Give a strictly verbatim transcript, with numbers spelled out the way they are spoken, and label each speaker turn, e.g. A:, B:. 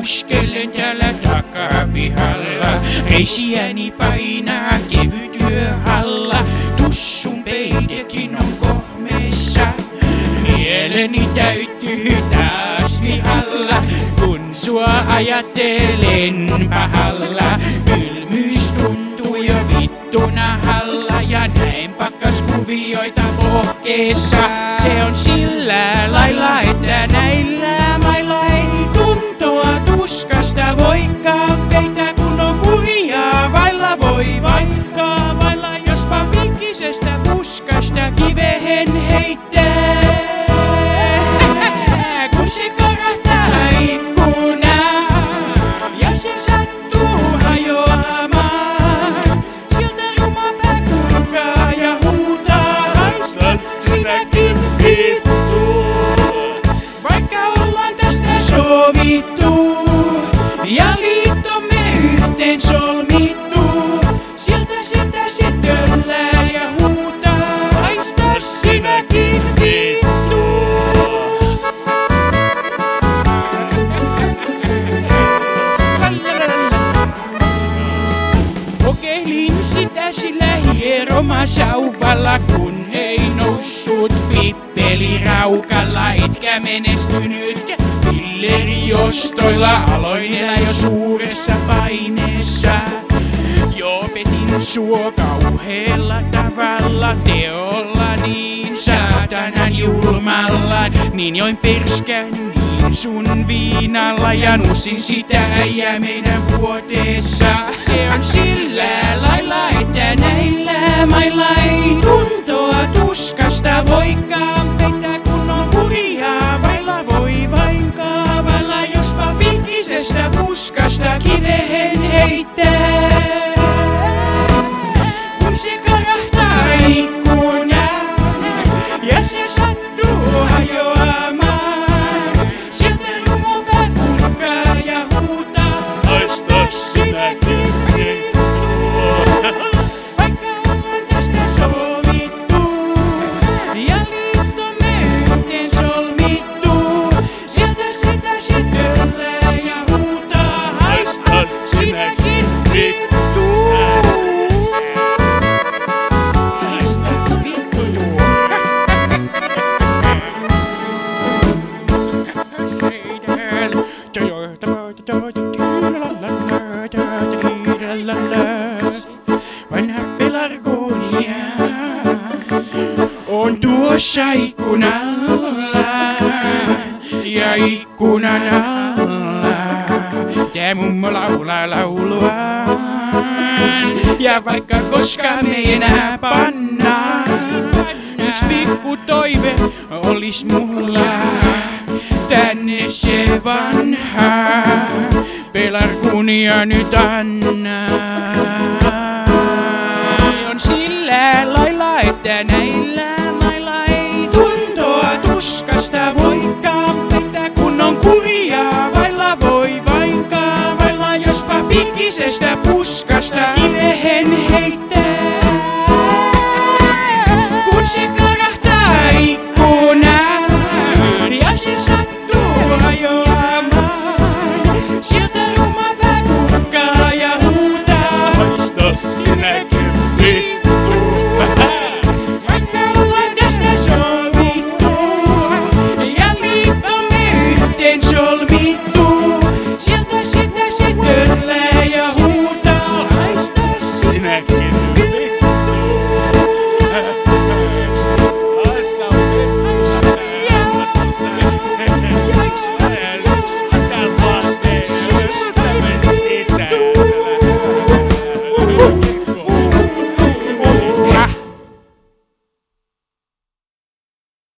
A: Iskellen täällä takapihalla, reisiäni painaa kevyt yöhalla. Tussun peitekin on kohmeessa, mieleni täyttyy taas vihalla. Kun sua ajattelen pahalla, kylmyys tuntuu jo vittuna halla. Ja näen pakkaskuvioita pohkeessa, se on sillä lailla, että näillä mailla ei tuntoa tuskasta voikaan peitä, kun on kurjaa vailla voi vaikka vailla, jospa vinkkisestä puskasta kivehen heittää. Kun se karahtaa ikkunaan ja se sattuu hajoamaan, sieltä ruma pää kurkaa ja huutaa, haista sinäkin vittu. Vaikka ollaan tästä sovittu ja liittomme yhteen solmittu, sieltä sitä se töllää ja huutaa, haista sinäkin vittu. Kokeilin sitä sillä hieromasauvalla, kun ei noussut pippeliraukalla. Etkä menestynyt pilleriostoilla, aloin elää jo suuressa paineessa. Jo petin sua kauheella tavalla, teolla niin saatanan julmalla. Niin join perskän niin sun viinalla ja nussin sitä äijää meidän vuoteessa. Se on sillä lailla, että näillä mailla ei tuntoa tuskasta voikaan peitä, kun on kurjaa vailla voi vain kaavailla, jospa vinkkisestä puskasta kivehen heittää. Kun se karahtaa ikkunaan ja se sattuu hajoamaan, sieltä rumo pää kurkaa ja huutaa, haista sinäkin vittu. Vaikka ollaan tästä sovittu ja liittomme yhteen solmittu, sieltä sitä se töllää ja huutaa, haista sinäkin vittu. Vanha pelargonia on tuossa ikkunalla ja ikkunan alla tää mummo laulaa lauluaan. Ja vaikka koskaan me ei enää pannaan, yks pikku toive olis mulla, tänne se vanha pelargonia nyt anna. On sillä lailla, että näillä mailla ei tuntoa tuskasta voikaan peitä, kun on kurjaa vailla voi vain kaavailla, jospa pikkisestä puskasta kivehen heittää.